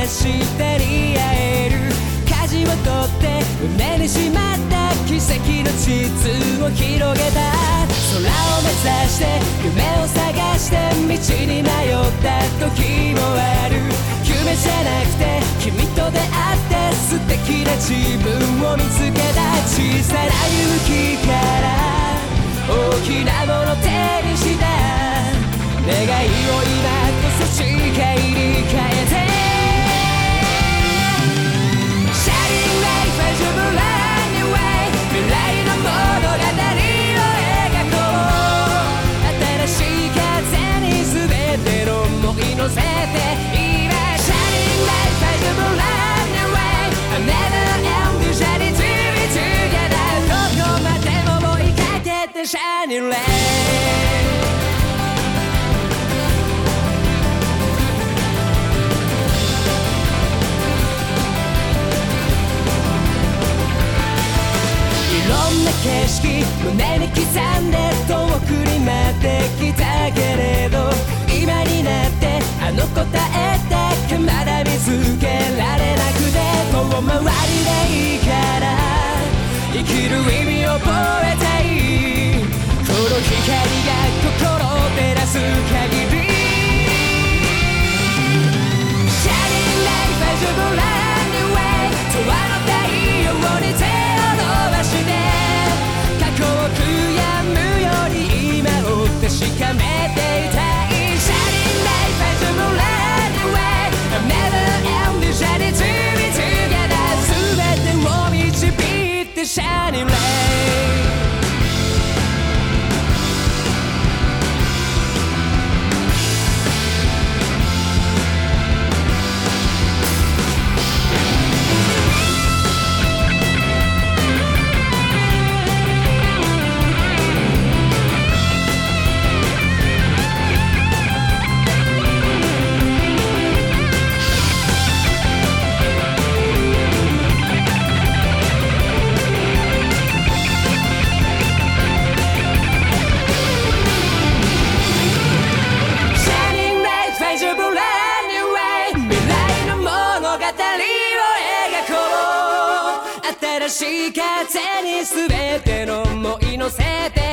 してり合える舵を取って胸にしまった奇跡の地図を広げた空を目指して夢を探して道に迷った時もある夢じゃなくて君と出会って素敵な自分を見つけた小さな勇気から大きなもの手にした願いを今こそ誓いに変えてShining light as you run away 未来の物語を描こう新しい風に全ての想い乗せて今 Shining light as you run away I never end the journey to be together どこまでも追いかけて Shining light景色胸に刻んで遠くに待ってきたけれど今になってあの答えだけまだ見つけられなくて遠回りでいいから生きる意味を覚えたいこの光が心を照らす限り Shining light as you run away 永遠の太陽に手を伸ばして過去を悔やむより今を確かめていたい Shining light as you run away I never end the journey to be together 全てを導いて Shining light新しい風に全ての想い乗せて